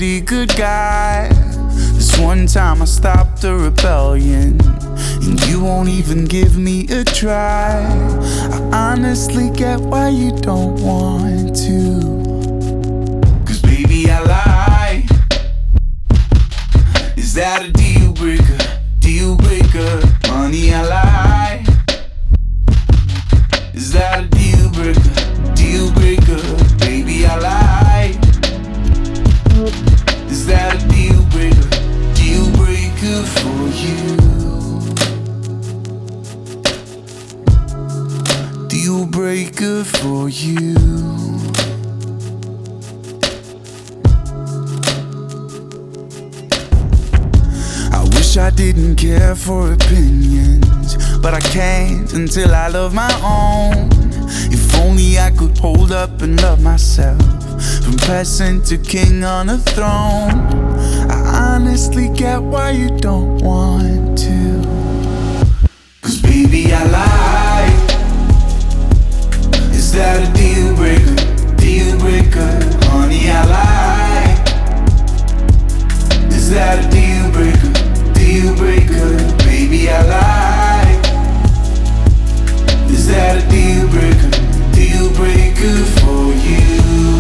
pretty good guy. This one time I stopped a rebellion, and you won't even give me a try. I honestly get why you don't want to, 'cause baby I lie. Is that a deal breaker? Deal breaker? Honey, I lie. Is that a deal breaker? Deal breaker? Baby, I lie. Is that a deal breaker? Deal breaker for you? Deal breaker for you? I didn't care for opinions, but I can't until I love my own. If only I could hold up and love myself, from peasant to king on a throne. I honestly get why you don't want to, 'cause baby I lie. Is that a deal breaker? Deal breaker? Honey, I lie. Is that a deal breaker? Deal breaker? Baby, I lie. Is that a deal breaker? Deal breaker for you?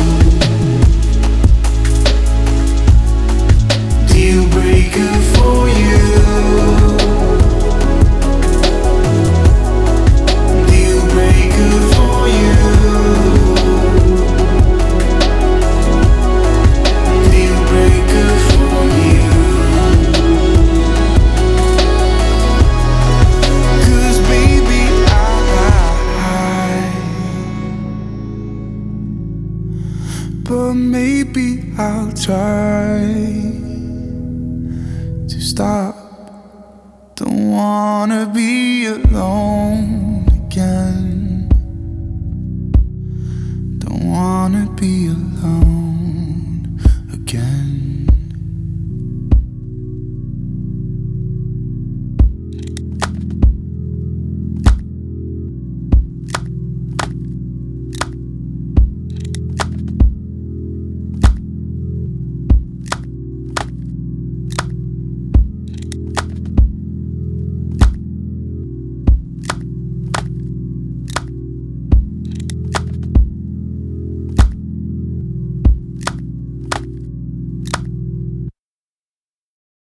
Deal breaker for you? Deal breaker for you? Deal breaker for you? But maybe I'll try to stop. Don't wanna be alone.